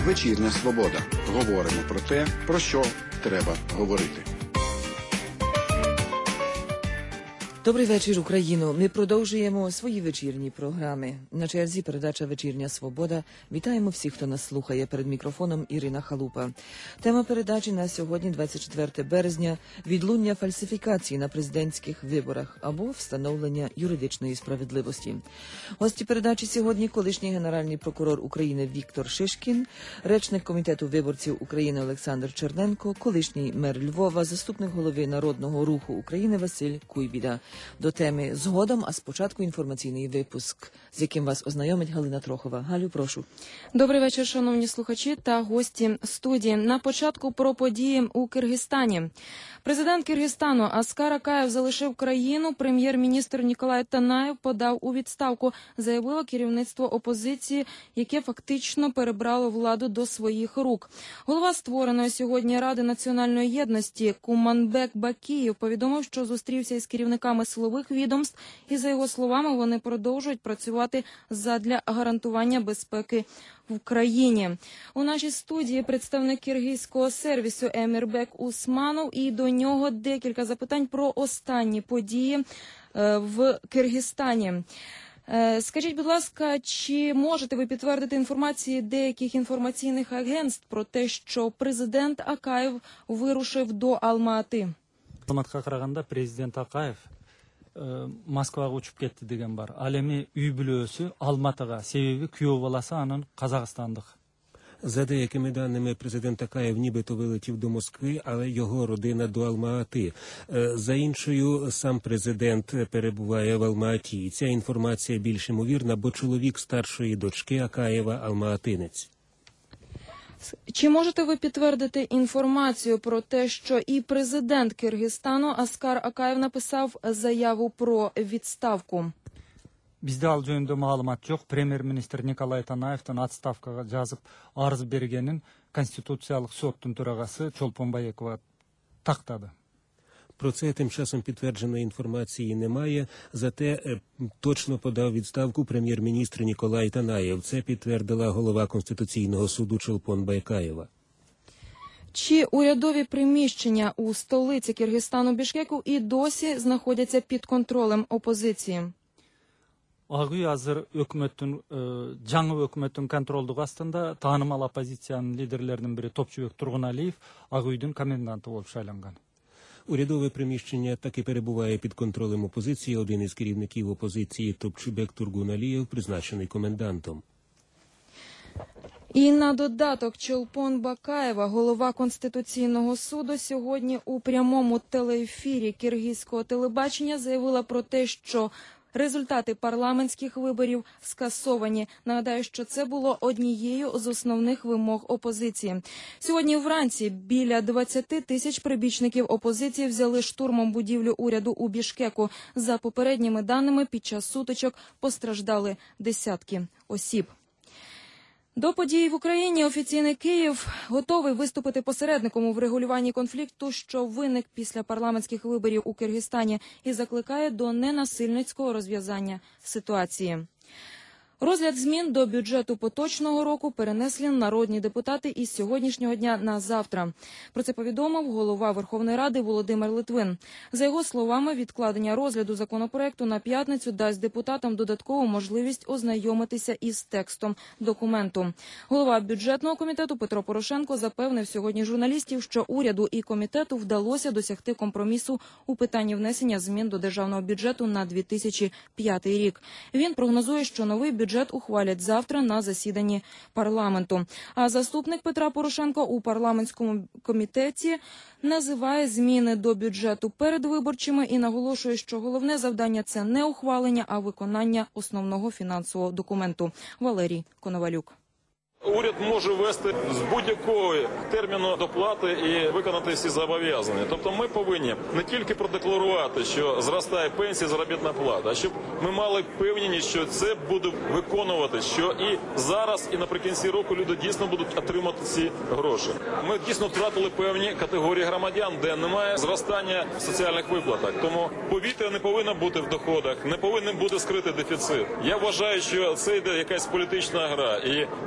Вечірня свобода. Говоримо про те, про що треба говорити. Добрий вечір, Україно. Ми продовжуємо свої вечірні програми. На черзі передача «Вечірня свобода». Вітаємо всіх, хто нас слухає. Перед мікрофоном Ірина Халупа. Тема передачі на сьогодні, 24 березня, відлуння фальсифікації на президентських виборах або встановлення юридичної справедливості. Гості передачі сьогодні колишній генеральний прокурор України Віктор Шишкін, речник Комітету виборців України Олександр Черненко, колишній мер Львова, заступник голови Народного руху України Василь Куйбіда. До теми згодом, а спочатку інформаційний випуск, з яким вас ознайомить Галина Трохова. Галю, прошу. Добрий вечір, шановні слухачі та гості студії. На початку про події у Киргизстані. Президент Киргизстану Аскар Акаєв залишив країну, прем'єр-міністр Ніколай Танаєв подав у відставку, заявило керівництво опозиції, яке фактично перебрало владу до своїх рук. Голова створеної сьогодні Ради національної єдності Куманбек Бакієв повідомив, що зустрівся із керівниками силових відомств і, за його словами, вони продовжують працювати задля гарантування безпеки в країні. У нашій студії представник киргизького сервісу Емірбек Усманов, і до нього декілька запитань про останні події в Киргизстані. Скажіть, будь ласка, чи можете ви підтвердити інформації деяких інформаційних агентств про те, що президент Акаєв вирушив до Алма-Аты? Алматыға қарағанда президент Акаев Москваға учуп кетти деген бар. Ал эми үй бүлөсү Алматыга, себеби күйөө баласы анын казакстандык. За деякими даними, президент Акаєв нібито вилетів до Москви, але його родина до Алма-Ати. За іншою, сам президент перебуває в Алма-Аті. Ця інформація більш ймовірна, бо чоловік старшої дочки Акаєва алмаатинець. Чи можете ви підтвердити інформацію про те, що і президент Киргизстану Аскар Акаєв написав заяву про відставку? Бизде ал жөнүндө маалымат жок. Премьер-министр Николай Танаевдин отставкага жазып арыз бергенин Конституциялык соттун төрагасы Чолпон Байекова тактады. Про це тим часом підтвердженої інформації немає, зате точно подав відставку прем'єр-міністр Ніколай Танаєв. Це підтвердила голова Конституційного суду Чолпон Байекова. Чи урядові приміщення у столиці Киргизстану Бішкеку і досі знаходяться під контролем опозиції? Ак үй азыр жаңы өкмөттүн контролдук астында. Таанымал оппозициянын лидерлеринин бири Топчубек Тургуналиев Ак үйдүн коменданты болуп шайланган. Урядове приміщення таки перебуває під контролем опозиції. Один із керівників опозиції Топчубек Тургуналієв призначений комендантом. І на додаток Чолпон Бакаєва, голова Конституційного суду, сьогодні у прямому телеефірі киргизького телебачення заявила про те, що результати парламентських виборів скасовані. Нагадаю, що це було однією з основних вимог опозиції. Сьогодні вранці біля 20 тисяч прибічників опозиції взяли штурмом будівлю уряду у Бішкеку. За попередніми даними, під час сутичок постраждали десятки осіб. До подій в Україні офіційний Київ готовий виступити посередником у врегулюванні конфлікту, що виник після парламентських виборів у Киргизстані, і закликає до ненасильницького розв'язання ситуації. Розгляд змін до бюджету поточного року перенесли народні депутати із сьогоднішнього дня на завтра. Про це повідомив голова Верховної Ради Володимир Литвин. За його словами, відкладення розгляду законопроекту на п'ятницю дасть депутатам додаткову можливість ознайомитися із текстом документу. Голова бюджетного комітету Петро Порошенко запевнив сьогодні журналістів, що уряду і комітету вдалося досягти компромісу у питанні внесення змін до державного бюджету на 2005 рік. Він прогнозує, що новий бюджет ухвалять завтра на засіданні парламенту. А заступник Петра Порошенка у парламентському комітеті називає зміни до бюджету передвиборчими і наголошує, що головне завдання – це не ухвалення, а виконання основного фінансового документу. Валерій Коновалюк. Уряд може ввести з будь-якого терміну доплати і виконати всі зобов'язання. Тобто ми повинні не тільки продекларувати, що зростає пенсія, заробітна плата, а щоб ми мали впевненість, що це буде виконувати, що і зараз, і наприкінці року люди дійсно будуть отримати ці гроші. Ми дійсно втратили певні категорії громадян, де немає зростання в соціальних виплатах. Тому повітря не повинно бути в доходах, не повинен бути скритий дефіцит. Я вважаю, що це йде якась політична гра, і цей бюджет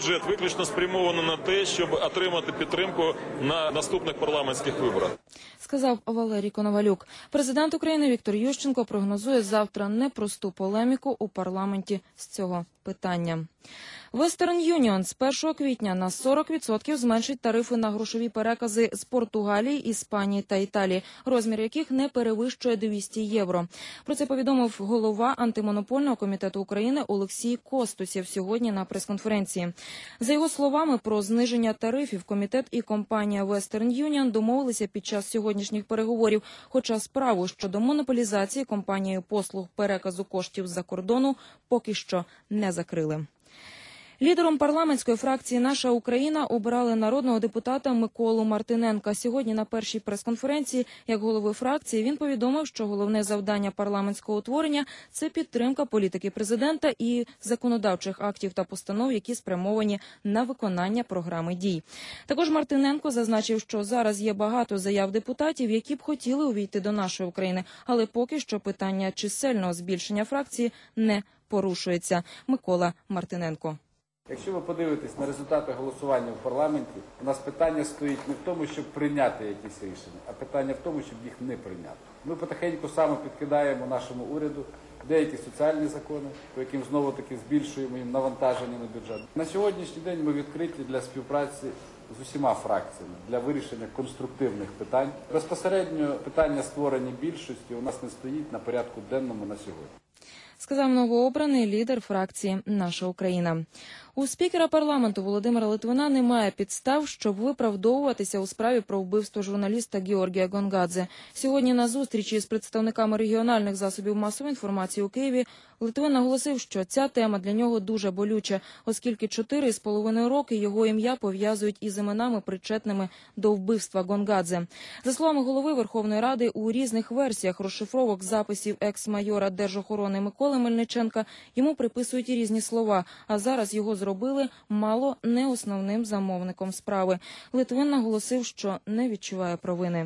бюджет виключно спрямовано на те, щоб отримати підтримку на наступних парламентських виборах. Сказав Валерій Коновалюк. Президент України Віктор Ющенко прогнозує завтра непросту полеміку у парламенті з цього питання. Western Union з 1 квітня на 40% зменшить тарифи на грошові перекази з Португалії, Іспанії та Італії, розмір яких не перевищує 200 євро. Про це повідомив голова антимонопольного комітету України Олексій Костусєв сьогодні на прес-конференції. За його словами, про зниження тарифів комітет і компанія Western Union домовилися під час сьогоднішніх переговорів, хоча справу щодо монополізації компанією послуг переказу коштів з-за кордону поки що не закрили. Лідером парламентської фракції «Наша Україна» обирали народного депутата Миколу Мартиненка. Сьогодні на першій прес-конференції, як голови фракції, він повідомив, що головне завдання парламентського утворення – це підтримка політики президента і законодавчих актів та постанов, які спрямовані на виконання програми дій. Також Мартиненко зазначив, що зараз є багато заяв депутатів, які б хотіли увійти до «Нашої України», але поки що питання чисельного збільшення фракції не порушується. Микола Мартиненко. Якщо ви подивитесь на результати голосування в парламенті, у нас питання стоїть не в тому, щоб прийняти якісь рішення, а питання в тому, щоб їх не прийняти. Ми потихеньку саме підкидаємо нашому уряду деякі соціальні закони, по яким знову-таки збільшуємо їм навантаження на бюджет. На сьогоднішній день ми відкриті для співпраці з усіма фракціями для вирішення конструктивних питань. Безпосередньо питання створення більшості у нас не стоїть на порядку денному на сьогодні. Сказав новообраний лідер фракції «Наша Україна». У спікера парламенту Володимира Литвина немає підстав, щоб виправдовуватися у справі про вбивство журналіста Георгія Гонгадзе. Сьогодні на зустрічі з представниками регіональних засобів масової інформації у Києві Литвин наголосив, що ця тема для нього дуже болюча, оскільки 4,5 роки його ім'я пов'язують із іменами, причетними до вбивства Гонгадзе. За словами голови Верховної Ради, у різних версіях розшифровок записів екс-майора Держохорони Миколи Мельниченка йому приписують і різні слова, а зараз його зробили мало не основним замовником справи. Литвин наголосив, що не відчуває провини.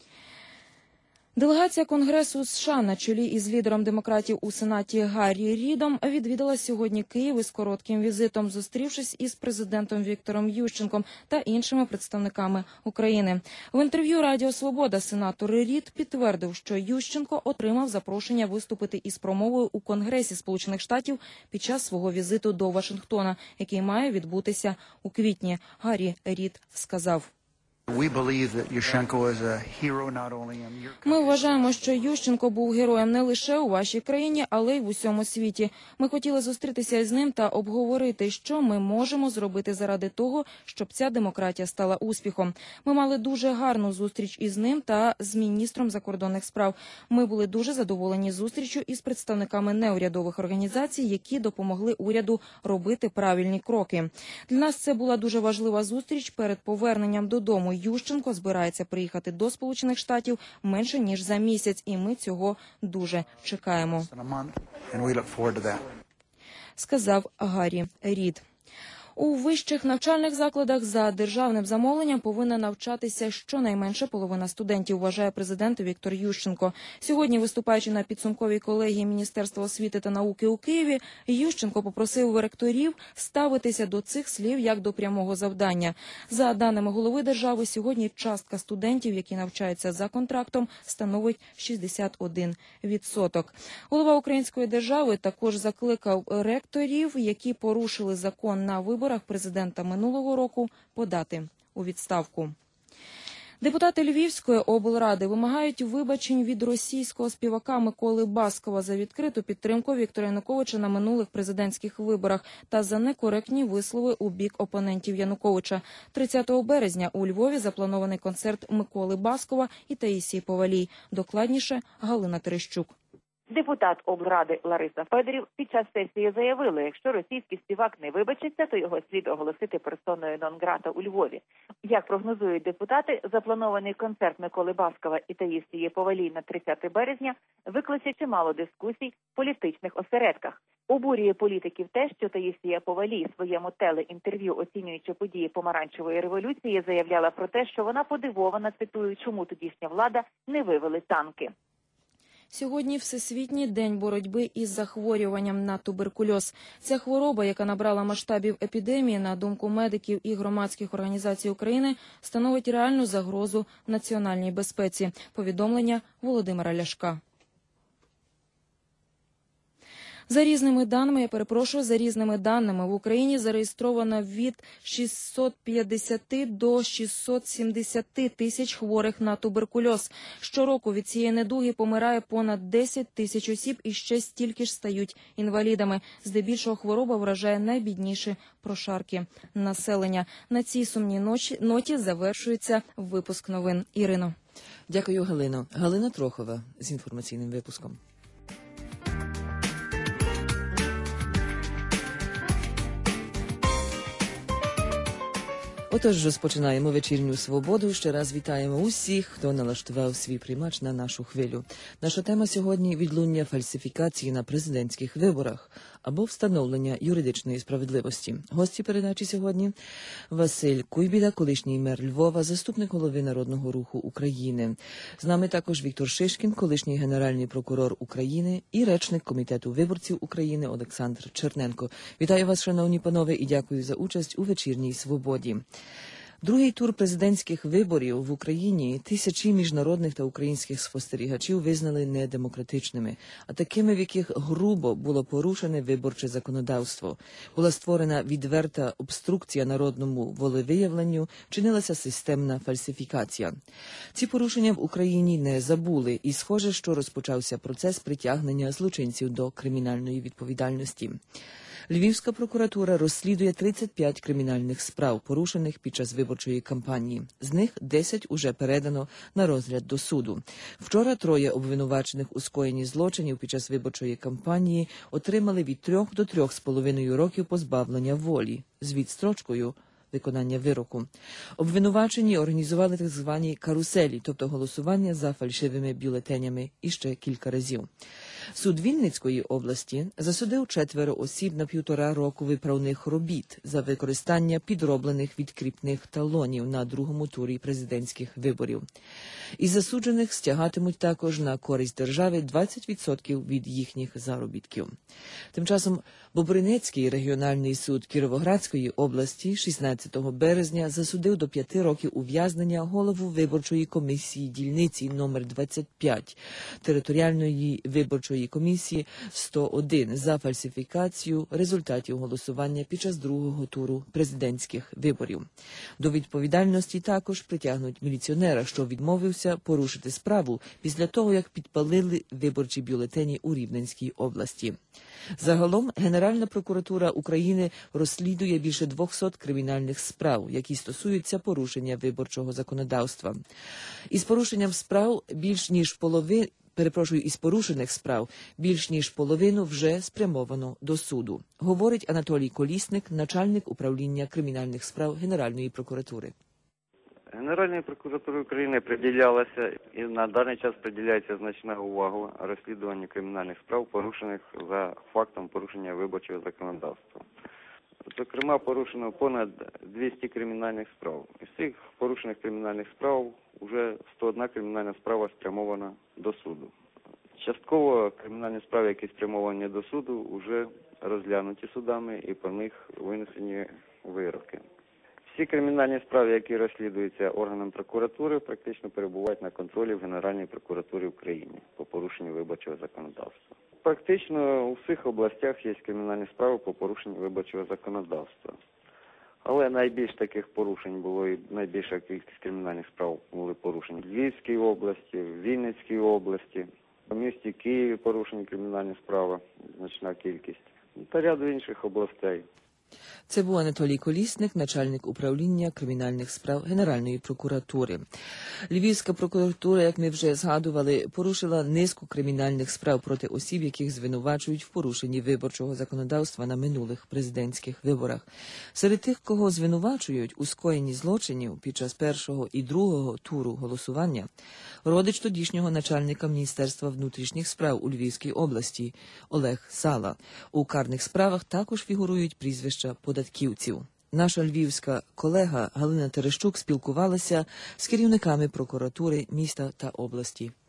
Делегація Конгресу США на чолі із лідером демократів у Сенаті Гаррі Рідом відвідала сьогодні Київ із коротким візитом, зустрівшись із президентом Віктором Ющенком та іншими представниками України. В інтерв'ю Радіо Свобода сенатор Рід підтвердив, що Ющенко отримав запрошення виступити із промовою у Конгресі Сполучених Штатів під час свого візиту до Вашингтона, який має відбутися у квітні. Гаррі Рід сказав: Ми вважаємо, що Ющенко був героєм не лише у вашій країні, але й в усьому світі. Ми хотіли зустрітися з ним та обговорити, що ми можемо зробити заради того, щоб ця демократія стала успіхом. Ми мали дуже гарну зустріч із ним та з міністром закордонних справ. Ми були дуже задоволені зустрічю із представниками неурядових організацій, які допомогли уряду робити правильні кроки. Для нас це була дуже важлива зустріч перед поверненням додому. Ющенко збирається приїхати до Сполучених Штатів менше ніж за місяць, і ми цього дуже чекаємо, сказав Гаррі Рід. У вищих навчальних закладах за державним замовленням повинна навчатися щонайменше половина студентів, вважає президент Віктор Ющенко. Сьогодні, виступаючи на підсумковій колегії Міністерства освіти та науки у Києві, Ющенко попросив ректорів ставитися до цих слів як до прямого завдання. За даними голови держави, сьогодні частка студентів, які навчаються за контрактом, становить 61%. Голова української держави також закликав ректорів, які порушили закон на виборах президента минулого року, подати у відставку. Депутати Львівської облради вимагають вибачень від російського співака Миколи Баскова за відкриту підтримку Віктора Януковича на минулих президентських виборах та за некоректні вислови у бік опонентів Януковича. 30 березня у Львові запланований концерт Миколи Баскова і Таїсії Повалій. Докладніше Галина Терещук. Депутат облради Лариса Федорів під час сесії заявила, якщо російський співак не вибачиться, то його слід оголосити персоною нон-грата у Львові. Як прогнозують депутати, запланований концерт Миколи Баскова і Таїсії Повалій на 30 березня викличе чимало дискусій в політичних осередках. Обурює політиків те, що Таїсія Повалій в своєму телеінтерв'ю, оцінюючи події помаранчевої революції, заявляла про те, що вона подивована, цитую, чому тодішня влада не вивели танки. Сьогодні Всесвітній день боротьби із захворюванням на туберкульоз. Ця хвороба, яка набрала масштабів епідемії, на думку медиків і громадських організацій України, становить реальну загрозу національній безпеці. Повідомлення Володимира Ляшка. За різними даними, в Україні зареєстровано від 650 до 670 тисяч хворих на туберкульоз. Щороку від цієї недуги помирає понад 10 тисяч осіб і ще стільки ж стають інвалідами. Здебільшого хвороба вражає найбідніші прошарки населення. На цій сумній ноті завершується випуск новин. Ірино. Дякую, Галино. Галина Трохова з інформаційним випуском. Отож, розпочинаємо вечірню свободу. Ще раз вітаємо усіх, хто налаштував свій приймач на нашу хвилю. Наша тема сьогодні – відлуння фальсифікації на президентських виборах або встановлення юридичної справедливості. Гості передачі сьогодні – Василь Куйбіда, колишній мер Львова, заступник голови Народного руху України. З нами також Віктор Шишкін, колишній генеральний прокурор України і речник Комітету виборців України Олександр Черненко. Вітаю вас, шановні панове, і дякую за участь у вечірній свободі. Другий тур президентських виборів в Україні тисячі міжнародних та українських спостерігачів визнали недемократичними, а такими, в яких грубо було порушене виборче законодавство. Була створена відверта обструкція народному волевиявленню, чинилася системна фальсифікація. Ці порушення в Україні не забули, і схоже, що розпочався процес притягнення злочинців до кримінальної відповідальності. Львівська прокуратура розслідує 35 кримінальних справ, порушених під час виборчої кампанії. З них 10 уже передано на розгляд до суду. Вчора 3 обвинувачених у скоєнні злочинів під час виборчої кампанії отримали від 3 до 3,5 років позбавлення волі з відстрочкою виконання вироку. Обвинувачені організували так звані каруселі, тобто голосування за фальшивими бюлетенями, і ще кілька разів. Суд Вінницької області засудив 4 осіб на 1,5 року виправних робіт за використання підроблених відкріпних талонів на другому турі президентських виборів. Із засуджених стягатимуть також на користь держави 20% від їхніх заробітків. Тим часом Бобринецький регіональний суд Кіровоградської області 16 березня засудив до 5 років ув'язнення голову виборчої комісії дільниці номер 25 територіальної виборчої комісії 101 за фальсифікацію результатів голосування під час другого туру президентських виборів. До відповідальності також притягнуть міліціонера, що відмовився порушити справу після того, як підпалили виборчі бюлетені у Рівненській області. Загалом Генеральна прокуратура України розслідує більше 200 кримінальних справ, які стосуються порушення виборчого законодавства. Із порушенням справ із порушених справ більш ніж половину вже спрямовано до суду, говорить Анатолій Колісник, начальник управління кримінальних справ Генеральної прокуратури. Генеральній прокуратурі України приділялася і на даний час приділяється значна увага розслідуванню кримінальних справ, порушених за фактом порушення виборчого законодавства. Зокрема, порушено понад 200 кримінальних справ. Із цих порушених кримінальних справ вже 101 кримінальна справа спрямована до суду. Частково кримінальні справи, які спрямовані до суду, вже розглянуті судами і по них винесені вироки. Всі кримінальні справи, які розслідуються органом прокуратури, практично перебувають на контролі в Генеральній прокуратурі України по порушенню виборчого законодавства. Практично у всіх областях є кримінальні справи по порушенню виборчого законодавства. Але найбільш таких порушень було і найбільша кількість кримінальних справ були порушені в Львівській області, в Вінницькій області, в місті Києві порушені кримінальні справи, значна кількість, та ряду інших областей. Це був Анатолій Колісник, начальник управління кримінальних справ Генеральної прокуратури. Львівська прокуратура, як ми вже згадували, порушила низку кримінальних справ проти осіб, яких звинувачують в порушенні виборчого законодавства на минулих президентських виборах. Серед тих, кого звинувачують у скоєнні злочинів під час першого і другого туру голосування, родич тодішнього начальника Міністерства внутрішніх справ у Львівській області Олег Сала. У карних справах також фігурують прізвища податківців. Наша львівська колега Галина Терещук спілкувалася з керівниками прокуратури міста та області.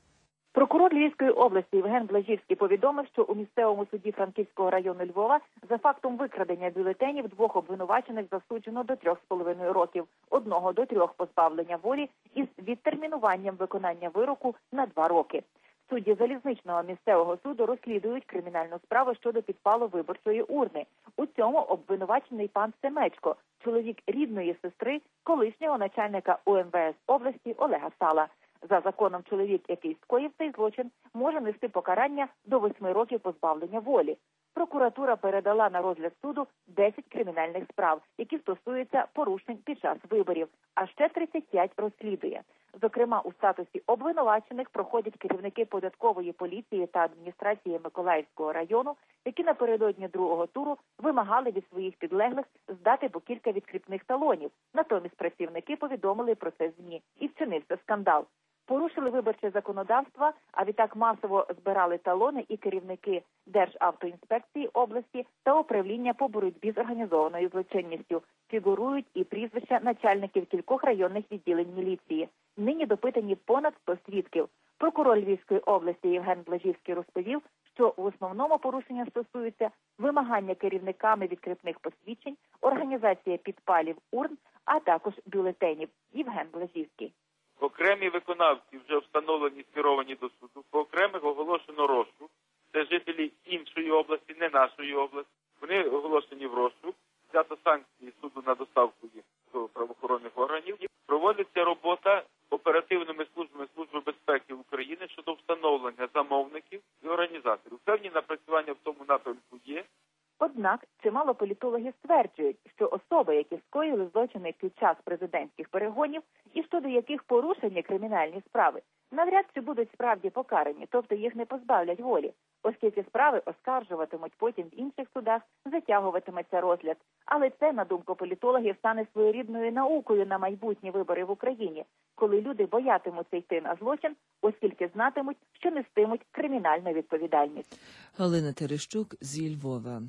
Прокурор Львівської області Євген Блажівський повідомив, що у місцевому суді Франківського району Львова за фактом викрадення бюлетенів 2 обвинувачених засуджено до 3,5 років, 1 до 3 позбавлення волі із відтермінуванням виконання вироку на 2 роки. Судді залізничного місцевого суду розслідують кримінальну справу щодо підпалу виборчої урни. У цьому обвинувачений пан Семечко, чоловік рідної сестри колишнього начальника УМВС області Олега Сала. За законом чоловік, який скоїв цей злочин, може нести покарання до 8 років позбавлення волі. Прокуратура передала на розгляд суду 10 кримінальних справ, які стосуються порушень під час виборів, а ще 35 розслідує. Зокрема, у статусі обвинувачених проходять керівники податкової поліції та адміністрації Миколаївського району, які напередодні другого туру вимагали від своїх підлеглих здати по кілька відкріпних талонів. Натомість працівники повідомили про це ЗМІ і вчинився скандал. Порушили виборче законодавство, а відтак масово збирали талони і керівники Державтоінспекції області та управління по боротьбі з організованою злочинністю. Фігурують і прізвища начальників кількох районних відділень міліції. Нині допитані понад 100 свідків. Прокурор Львівської області Євген Блажівський розповів, що в основному порушення стосуються вимагання керівниками відкріпних посвідчень, організація підпалів урн, а також бюлетенів. Євген Блажівський. Окремі виконавці вже встановлені, скеровані до суду, по окремих оголошено розшук. Це жителі іншої області, не нашої області. Вони оголошені в розшук, взято санкції суду на доставку їх до правоохоронних органів. Проводиться робота оперативними службами Служби безпеки України щодо встановлення замовників і організаторів. Певні напрацювання в тому напрямку є. Однак чимало політологів стверджують, що особи, які скоїли злочини під час президентських перегонів і щодо яких порушені кримінальні справи, навряд чи будуть справді покарані, тобто їх не позбавлять волі, оскільки справи оскаржуватимуть потім в інших судах, затягуватиметься розгляд. Але це, на думку політологів, стане своєрідною наукою на майбутні вибори в Україні, коли люди боятимуться йти на злочин, оскільки знатимуть, що нестимуть кримінальну відповідальність. Галина Терещук зі Львова.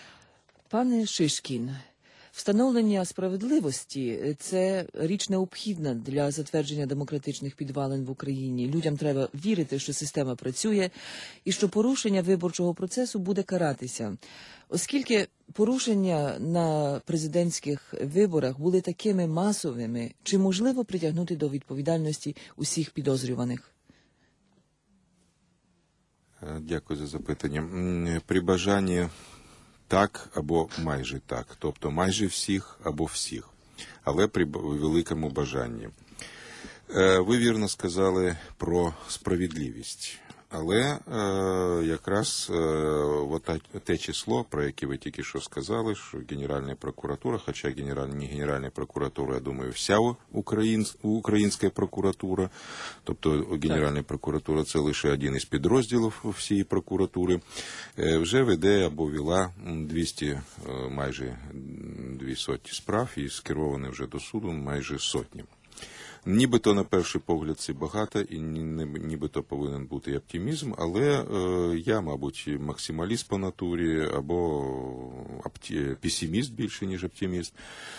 Пане Шишкін, встановлення справедливості – це річ необхідна для затвердження демократичних підвалин в Україні. Людям треба вірити, що система працює і що порушення виборчого процесу буде каратися. Оскільки порушення на президентських виборах були такими масовими, чи можливо притягнути до відповідальності усіх підозрюваних? Дякую за запитання. При бажанні так або майже так, тобто майже всіх або всіх, але при великому бажанні. Ви вірно сказали про справедливість, але якраз те число, про яке ви тільки що сказали, що Генеральна прокуратура, хоча не Генеральна прокуратура, я думаю, вся українська прокуратура, тобто Генеральна прокуратура – це лише один із підрозділів всієї прокуратури, вже веде або вела 200, майже 200 справ і скеровані вже до суду майже сотні. Нібито на перший погляд це багато і нібито повинен бути оптимізм, але я, мабуть, максималіст по натурі або песиміст більше, ніж оптиміст.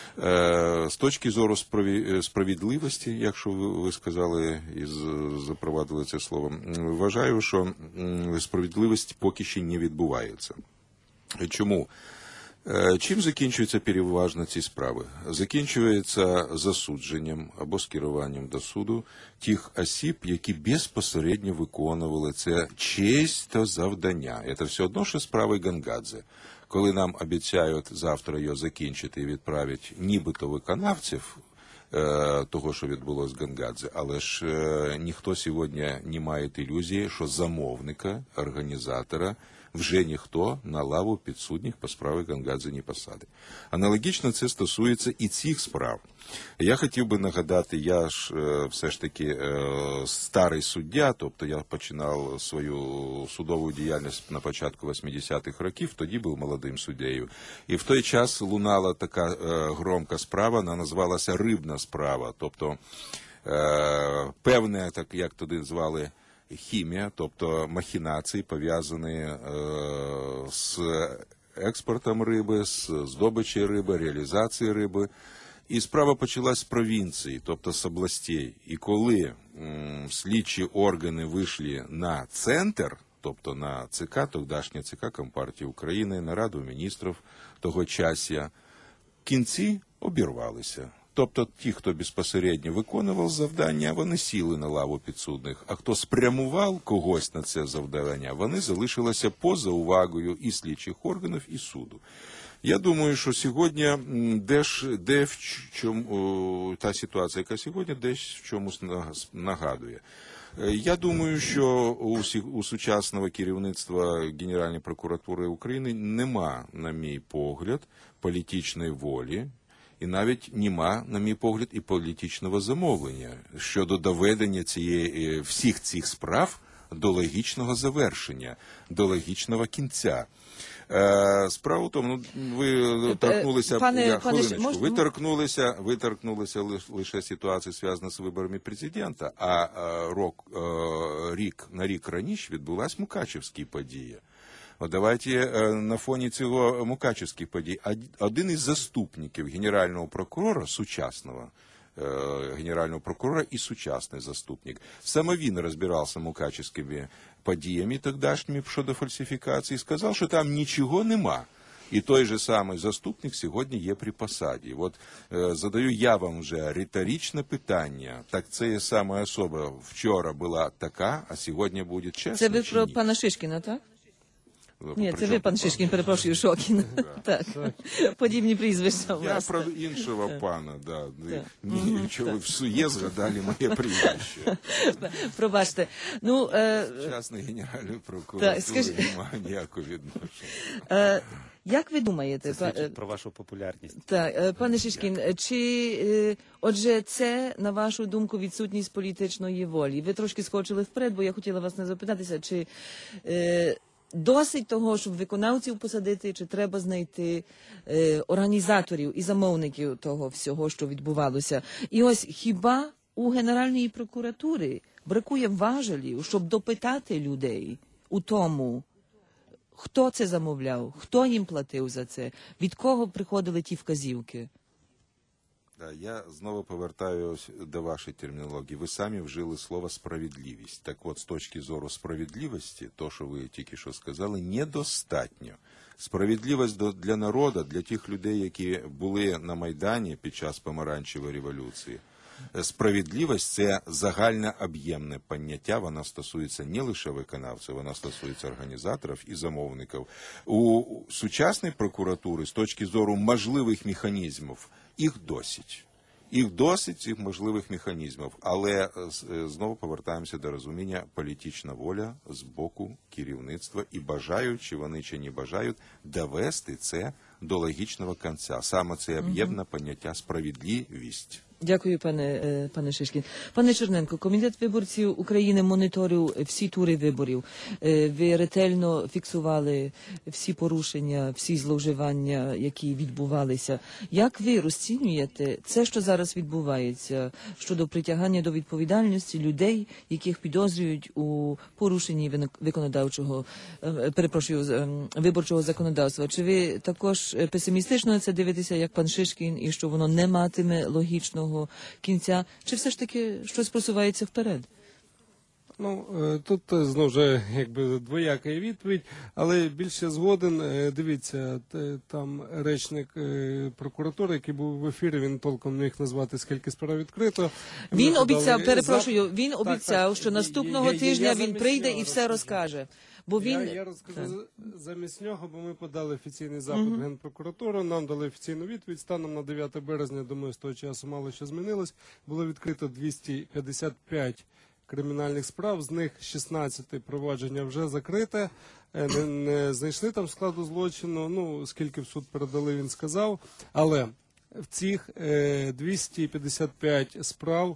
З точки зору справедливості, якщо ви сказали і запровадили це слово, вважаю, що справедливість поки ще не відбувається. Чому? Чим закінчуються переважно ці справи? Закінчується засудженням або скеруванням до суду тих осіб, які безпосередньо виконували це честь та завдання. Це все одно, що справи Гангадзе. Коли нам обіцяють завтра її закінчити і відправити нібито виконавців того, що відбулося з Гангадзе, але ж ніхто сьогодні не має ілюзії, що замовника, організатора вже ніхто на лаву підсудних по справі Гангадзе не посадить. Аналогічно це стосується і цих справ. Я хотів би нагадати, я ж все ж таки старий суддя, тобто я починав свою судову діяльність на початку 80-х років, тоді був молодим суддею. І в той час лунала така громка справа, вона називалася рибна справа, тобто певне, так як тоді звали, хімія, тобто махінації, пов'язані з експортом риби, з здобичі риби, реалізацією риби. І справа почалась з провінції, тобто з областей. І коли слідчі органи вийшли на центр, тобто на ЦК, тогдашня ЦК Компартії України, на Раду міністрів тогочасія, кінці обірвалися. Тобто ті, хто безпосередньо виконував завдання, вони сіли на лаву підсудних, а хто спрямував когось на це завдання, вони залишилися поза увагою і слідчих органів, і суду. Я думаю, що сьогодні та ситуація, яка сьогодні, десь в чомусь нагадує. Я думаю, що у сучасного керівництва Генеральної прокуратури України нема, на мій погляд, політичної волі, і навіть нема, на мій погляд, і політичного замовлення щодо доведення всіх цих справ до логічного завершення, до логічного кінця. Справа в тому, ви торкнулися, ви торкнулися лише ситуації, зв'язаної з виборами президента, а на рік раніше відбулась Мукачевські події. От давайте на фоні цього Мукачевських подій. Один із заступників генерального прокурора, сучасного генерального прокурора і сучасний заступник, саме він розбирався Мукачевськими подіями тогдашніми щодо фальсифікації, сказав, що там нічого нема. І той же самий заступник сьогодні є при посаді. От задаю я вам вже риторичне питання. Так це сама особа вчора була така, а сьогодні буде чесно? Це ви про пана Шишкіна, так? Ні, це ви, пан Шишкін, перепрошую, Шокін. Так, подібні прізвища у вас. Я про іншого пана, да. Якщо ви всує згадали моє прізвище. Пробачте. Сучасний генеральний прокурор немає ніякого відношення. Як ви думаєте? Це свідчить про вашу популярність. Так, пане Шишкін, отже, це, на вашу думку, відсутність політичної волі? Ви трошки скочили вперед, бо я хотіла вас не запитатися, чи досить того, щоб виконавців посадити, чи треба знайти організаторів і замовників того всього, що відбувалося? І ось хіба у Генеральної прокуратури бракує важелів, щоб допитати людей у тому, хто це замовляв, хто їм платив за це, від кого приходили ті вказівки? Я знову повертаюся до вашої термінології. Ви самі вжили слово «справедливість». Так от, з точки зору справедливості, то, що ви тільки що сказали, недостатньо. Справедливість для народу, для тих людей, які були на Майдані під час Помаранчевої революції. Справедливість – це загальне об'ємне поняття, вона стосується не лише виконавців, вона стосується організаторів і замовників. У сучасної прокуратури, з точки зору можливих механізмів, їх досить. Цих можливих механізмів. Але знову повертаємося до розуміння політична воля з боку керівництва і бажають, чи вони чи не бажають, довести це до логічного кінця. Саме це об'ємне поняття справедливість. Дякую, пане Шишкін. Пане Черненко, Комітет виборців України моніторив всі тури виборів. Ви ретельно фіксували всі порушення, всі зловживання, які відбувалися. Як ви розцінюєте це, що зараз відбувається щодо притягання до відповідальності людей, яких підозрюють у порушенні виборчого законодавства? Чи ви також песимістично на це дивитеся, як пан Шишкін, і що воно не матиме логічного кінця, чи все ж таки щось просувається вперед? Тут знову ж двояка відповідь, але більше згоден. Дивіться, там речник прокуратури, який був в ефірі, він толком не міг назвати, скільки справ відкрито. Він обіцяв, він обіцяв, що наступного тижня він прийде і все розкаже. Я розкажу замість нього, бо ми подали офіційний запит в Генпрокуратуру, нам дали офіційну відповідь. Станом на 9 березня, думаю, з того часу мало що змінилось. Було відкрито 255 кримінальних справ, з них 16 провадження вже закрите, не знайшли там складу злочину, скільки в суд передали, він сказав. Але в цих 255 справ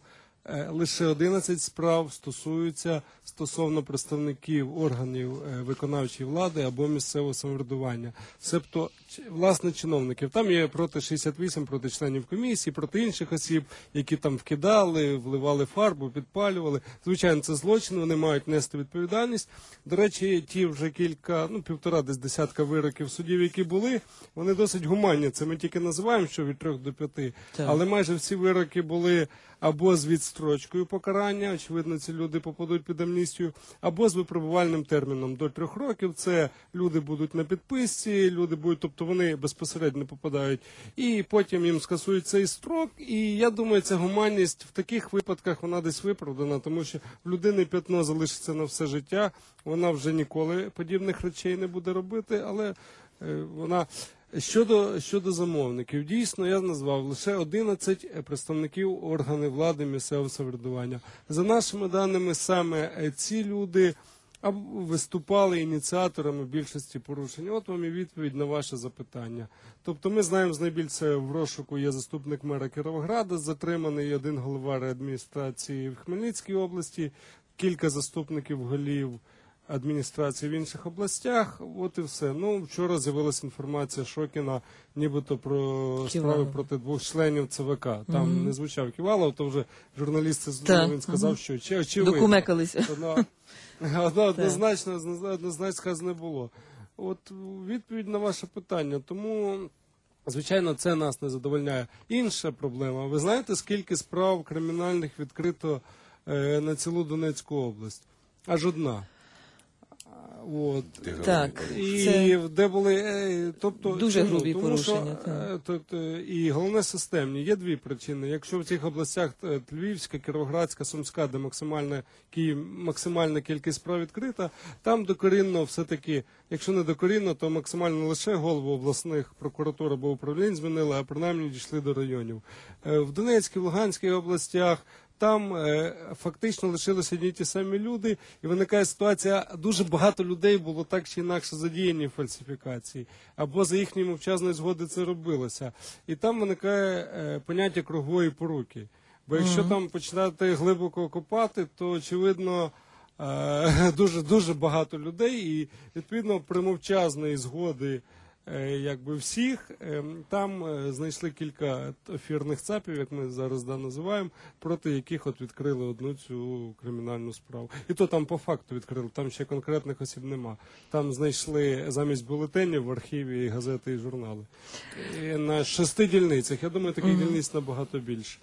лише 11 справ стосуються стосовно представників органів виконавчої влади або місцевого самоврядування, себто, власне, чиновників. Там є проти 68 проти членів комісії, проти інших осіб, які там вкидали, вливали фарбу, підпалювали. Звичайно, це злочин, вони мають нести відповідальність. До речі, ті вже кілька, півтора, десь десятка вироків судів, які були, вони досить гуманні. Це ми тільки називаємо, що від 3 до 5. Так. Але майже всі вироки були або з відстрочкою покарання, очевидно, ці люди попадуть під амністію, або з випробувальним терміном до 3 років. Це люди будуть на підписці, люди будуть, тобто вони безпосередньо попадають. І потім їм скасують цей строк. І я думаю, ця гуманність в таких випадках, вона десь виправдана, тому що в людини п'ятно залишиться на все життя, вона вже ніколи подібних речей не буде робити, але вона... Щодо замовників, дійсно, я назвав лише 11 представників органів влади місцевого самоврядування. За нашими даними, саме ці люди виступали ініціаторами більшості порушень. От вам і відповідь на ваше запитання. Тобто ми знаємо, найбільше в розшуку є заступник мера Кіровограда, затриманий, один голова адміністрації в Хмельницькій області, кілька заступників голів адміністрації в інших областях, от і все. Вчора з'явилася інформація Шокіна, нібито про справи проти 2 членів ЦВК. Там не звучав Ківалов, то вже журналісти, він сказав, що очевидно. Докумекалися. Однозначно сказано було. От відповідь на ваше питання. Тому, звичайно, це нас не задовольняє. Інша проблема. Ви знаєте, скільки справ кримінальних відкрито на цілу Донецьку область? Аж одна. От. Так, і де були, тобто, дуже грубі порушення. І головне системні. Є 2 причини. Якщо в цих областях Львівська, Кіровоградська, Сумська, де максимальна кількість справ відкрита, там докорінно все-таки, якщо не докорінно, то максимально не лише голову обласних прокуратур або управлінь змінили, а принаймні дійшли до районів. В Донецькій, Луганській областях там фактично лишилися одні ті самі люди, і виникає ситуація, дуже багато людей було так чи інакше задіяні в фальсифікації, або за їхньої мовчазної згоди це робилося. І там виникає поняття кругової поруки. Бо якщо там починати глибоко копати, то, очевидно, дуже багато людей, і, відповідно, при мовчазної згоди всіх, там знайшли кілька ефірних ЦАПів, як ми зараз називаємо, проти яких відкрили одну цю кримінальну справу. І то там по факту відкрили, там ще конкретних осіб нема. Там знайшли замість бюлетенів в архіві газети і журнали. На 6 дільницях, я думаю, таких дільниць набагато більше.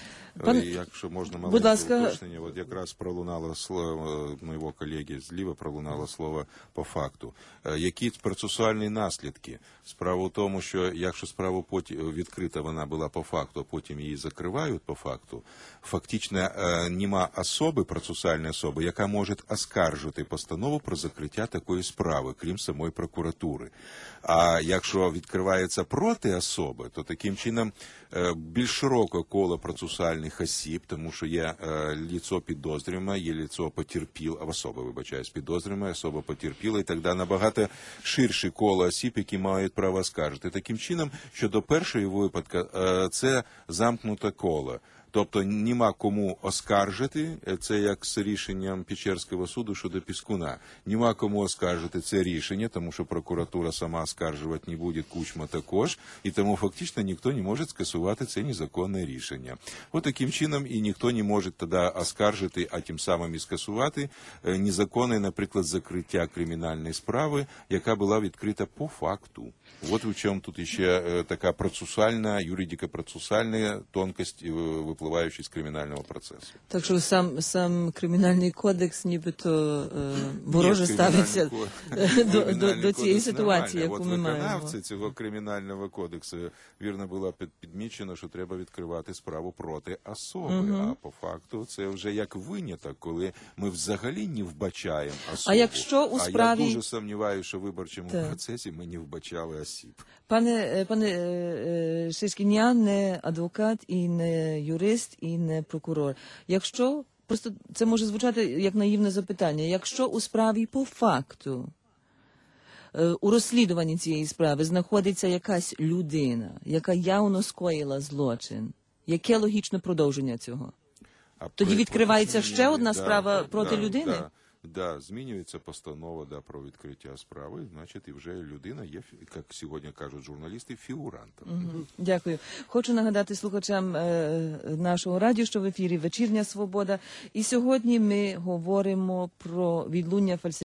Якщо можна маленьке уточнення, от якраз пролунало слово моєго колеги зліва, пролунало слово по факту. Які процесуальні наслідки? Справа в тому, що якщо справа відкрита вона була по факту, а потім її закривають по факту, фактично нема особи, процесуальної особи, яка може оскаржити постанову про закриття такої справи, крім самої прокуратури. А якщо відкривається проти особи, то таким чином більш широке коло процесуальних осіб, тому що є лицо підозрюване, є лицо потерпіле, особа, вибачаюсь, підозрювана, особа потерпіла, і тоді набагато ширше коло осіб, які мають право оскаржити. Таким чином, щодо першого випадку, це замкнуте коло. Тобто нема кому оскаржити, це як з рішенням Печерського суду щодо Піскуна. Нема кому оскаржити це рішення, тому що прокуратура сама оскаржувати не буде, Кучма також, і тому фактично ніхто не може скасувати це незаконне рішення. От таким чином і ніхто не може тоді оскаржити, а тим самим і скасувати незаконне, наприклад, закриття кримінальної справи, яка була відкрита по факту. От в чому тут ще така процесуальна, юридико-процесуальна тонкость, випливаючи з кримінального процесу. Так що сам кримінальний кодекс нібито вороже ставиться до цієї ситуації, яку ми маємо. Виконавці цього кримінального кодексу, вірно, було підмічено, що треба відкривати справу проти особи, а по факту це вже як виняток, коли ми взагалі не вбачаємо особу. А якщо у справі... А я дуже сумніваюся, що в виборчому процесі ми не вбачали осіб. Пане Шишкін, я не адвокат і не юрист, і не прокурор. Якщо, просто це може звучати як наївне запитання, якщо у справі по факту, у розслідуванні цієї справи знаходиться якась людина, яка явно скоїла злочин, яке логічне продовження цього? А Тоді відкривається порушення- ще одна справа проти людини? Да, змінюється постанова про відкриття справи, значить, і вже людина є, як сьогодні кажуть журналісти, фігурантом. Дякую. Хочу нагадати слухачам нашого радіо, що в ефірі «Вечірня Свобода». І сьогодні ми говоримо про відлуння фальсифікації